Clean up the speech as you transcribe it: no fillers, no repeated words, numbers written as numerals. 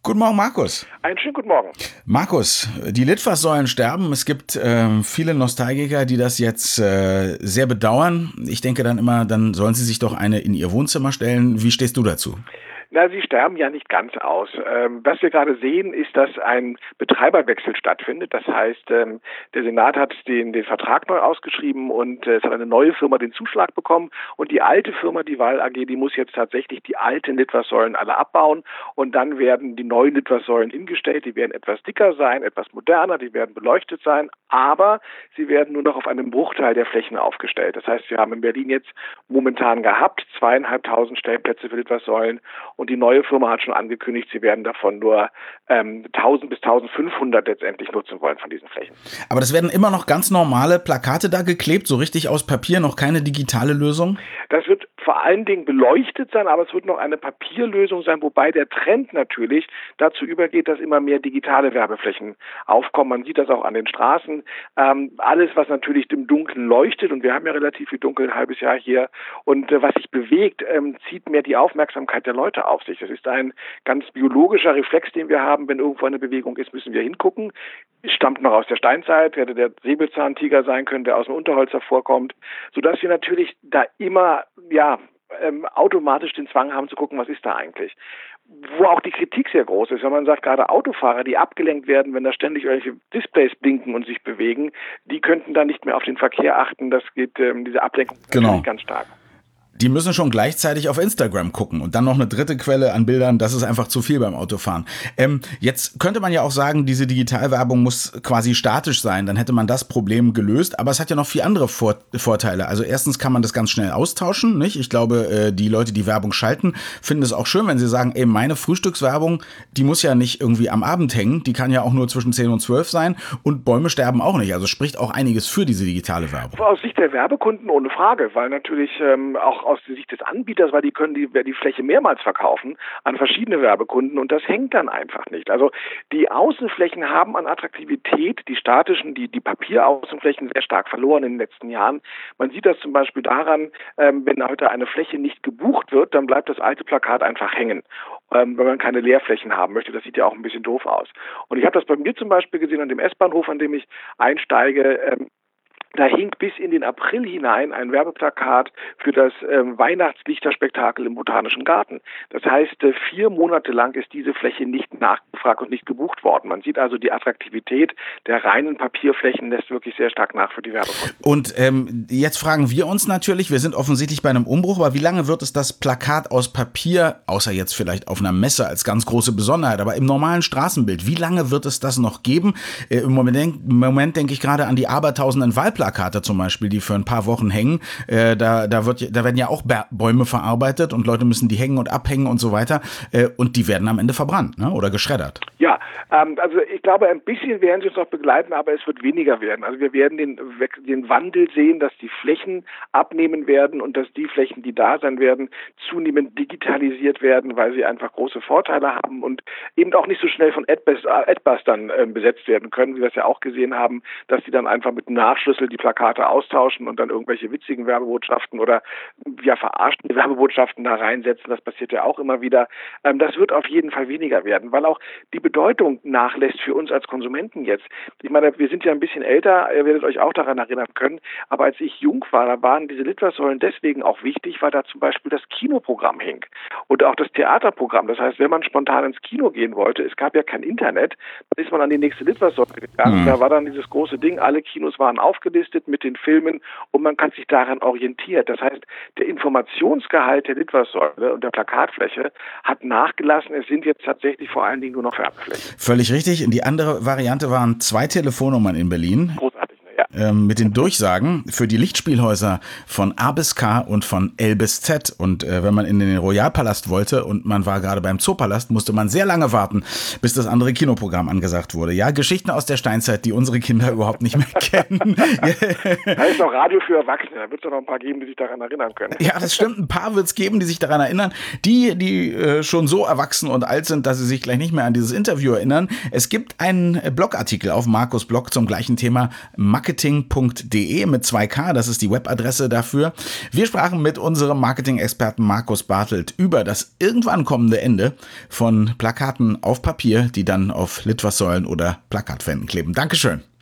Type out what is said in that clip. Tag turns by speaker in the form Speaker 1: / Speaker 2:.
Speaker 1: Guten Morgen, Markus.
Speaker 2: Einen schönen guten Morgen.
Speaker 1: Markus, die Litfaßsäulen sterben. Es gibt viele Nostalgiker, die das jetzt sehr bedauern. Ich denke dann immer, dann sollen sie sich doch eine in ihr Wohnzimmer stellen. Wie stehst du dazu?
Speaker 2: Na, sie sterben ja nicht ganz aus. Was wir gerade sehen, ist, dass ein Betreiberwechsel stattfindet. Das heißt, der Senat hat den Vertrag neu ausgeschrieben und es hat eine neue Firma den Zuschlag bekommen. Und die alte Firma, die Wall AG, die muss jetzt tatsächlich die alten Litfaßsäulen alle abbauen. Und dann werden die neuen Litfaßsäulen hingestellt. Die werden etwas dicker sein, etwas moderner, die werden beleuchtet sein. Aber sie werden nur noch auf einem Bruchteil der Flächen aufgestellt. Das heißt, wir haben in Berlin jetzt momentan gehabt 2.500 Stellplätze für Litfaßsäulen. Und die neue Firma hat schon angekündigt, sie werden davon nur 1.000 bis 1.500 letztendlich nutzen wollen von diesen Flächen.
Speaker 1: Aber das werden immer noch ganz normale Plakate da geklebt, so richtig aus Papier, noch keine digitale Lösung?
Speaker 2: Das wird vor allen Dingen beleuchtet sein, aber es wird noch eine Papierlösung sein, wobei der Trend natürlich dazu übergeht, dass immer mehr digitale Werbeflächen aufkommen. Man sieht das auch an den Straßen. Alles, was natürlich im Dunkeln leuchtet, und wir haben ja relativ viel Dunkel, ein halbes Jahr hier, und was sich bewegt, zieht mehr die Aufmerksamkeit der Leute auf sich. Das ist ein ganz biologischer Reflex, den wir haben. Wenn irgendwo eine Bewegung ist, müssen wir hingucken. Es stammt noch aus der Steinzeit, hätte der Säbelzahntiger sein können, der aus dem Unterholz hervorkommt, sodass wir natürlich da immer, automatisch den Zwang haben zu gucken, was ist da eigentlich. Wo auch die Kritik sehr groß ist, wenn man sagt, gerade Autofahrer, die abgelenkt werden, wenn da ständig irgendwelche Displays blinken und sich bewegen, die könnten dann nicht mehr auf den Verkehr achten. Das geht, diese Ablenkung natürlich ganz stark.
Speaker 1: Die müssen schon gleichzeitig auf Instagram gucken und dann noch eine dritte Quelle an Bildern, das ist einfach zu viel beim Autofahren. Jetzt könnte man ja auch sagen, diese Digitalwerbung muss quasi statisch sein, dann hätte man das Problem gelöst, aber es hat ja noch viele andere Vorteile. Also erstens kann man das ganz schnell austauschen, nicht? Ich glaube, die Leute, die Werbung schalten, finden es auch schön, wenn sie sagen, meine Frühstückswerbung, die muss ja nicht irgendwie am Abend hängen, die kann ja auch nur zwischen 10 und 12 sein und Bäume sterben auch nicht, also spricht auch einiges für diese digitale Werbung.
Speaker 2: Aus Sicht der Werbekunden ohne Frage, weil natürlich auch aus der Sicht des Anbieters, weil die können die Fläche mehrmals verkaufen an verschiedene Werbekunden und das hängt dann einfach nicht. Also die Außenflächen haben an Attraktivität, die statischen, die Papieraußenflächen sehr stark verloren in den letzten Jahren. Man sieht das zum Beispiel daran, wenn heute eine Fläche nicht gebucht wird, dann bleibt das alte Plakat einfach hängen. Wenn man keine Leerflächen haben möchte, das sieht ja auch ein bisschen doof aus. Und ich habe das bei mir zum Beispiel gesehen an dem S-Bahnhof, an dem ich einsteige. Da hing bis in den April hinein ein Werbeplakat für das Weihnachtslichterspektakel im Botanischen Garten. Das heißt, 4 Monate lang ist diese Fläche nicht nachgefragt und nicht gebucht worden. Man sieht also, die Attraktivität der reinen Papierflächen lässt wirklich sehr stark nach für die Werbekunden.
Speaker 1: Und jetzt fragen wir uns natürlich, wir sind offensichtlich bei einem Umbruch, aber wie lange wird es das Plakat aus Papier, außer jetzt vielleicht auf einer Messe als ganz große Besonderheit, aber im normalen Straßenbild, wie lange wird es das noch geben? Im Moment denke ich gerade an die abertausenden Wahlplakate zum Beispiel, die für ein paar Wochen hängen. Da werden ja auch Bäume verarbeitet und Leute müssen die hängen und abhängen und so weiter. Und die werden am Ende verbrannt, ne? Oder geschreddert.
Speaker 2: Ja, also ich glaube, ein bisschen werden sie uns noch begleiten, aber es wird weniger werden. Also wir werden den Wandel sehen, dass die Flächen abnehmen werden und dass die Flächen, die da sein werden, zunehmend digitalisiert werden, weil sie einfach große Vorteile haben und eben auch nicht so schnell von Adbustern besetzt werden können, wie wir es ja auch gesehen haben, dass sie dann einfach mit einem Nachschlüssel die Plakate austauschen und dann irgendwelche witzigen Werbebotschaften oder verarschende Werbebotschaften da reinsetzen. Das passiert ja auch immer wieder. Das wird auf jeden Fall weniger werden, weil auch die Bedeutung nachlässt für uns als Konsumenten jetzt. Ich meine, wir sind ja ein bisschen älter, ihr werdet euch auch daran erinnern können, aber als ich jung war, da waren diese Litfaßsäulen deswegen auch wichtig, weil da zum Beispiel das Kinoprogramm hing und auch das Theaterprogramm. Das heißt, wenn man spontan ins Kino gehen wollte, es gab ja kein Internet, dann ist man an die nächste Litfaßsäule gegangen. Da war dann dieses große Ding, alle Kinos waren aufgelistet mit den Filmen und man kann sich daran orientieren. Das heißt, der Informationsgehalt der Litfaßsäule und der Plakatfläche hat nachgelassen. Es sind jetzt tatsächlich vor allen Dingen nur noch Werbeflächen.
Speaker 1: Völlig richtig. Die andere Variante waren 2 Telefonnummern in Berlin.
Speaker 2: Großartig.
Speaker 1: Mit den Durchsagen für die Lichtspielhäuser von A bis K und von L bis Z. Und wenn man in den Royalpalast wollte und man war gerade beim Zoopalast, musste man sehr lange warten, bis das andere Kinoprogramm angesagt wurde. Ja, Geschichten aus der Steinzeit, die unsere Kinder überhaupt nicht mehr kennen.
Speaker 2: Da ist noch Radio für Erwachsene, da wird es doch noch ein paar geben, die sich daran erinnern können.
Speaker 1: Ja, das stimmt, ein paar wird es geben, die sich daran erinnern. Die schon so erwachsen und alt sind, dass sie sich gleich nicht mehr an dieses Interview erinnern. Es gibt einen Blogartikel auf Markus Blog zum gleichen Thema Marketing marketing.de mit 2K, das ist die Webadresse dafür. Wir sprachen mit unserem Marketing-Experten Markus Bartelt über das irgendwann kommende Ende von Plakaten auf Papier, die dann auf Litfaßsäulen oder Plakatwänden kleben. Dankeschön.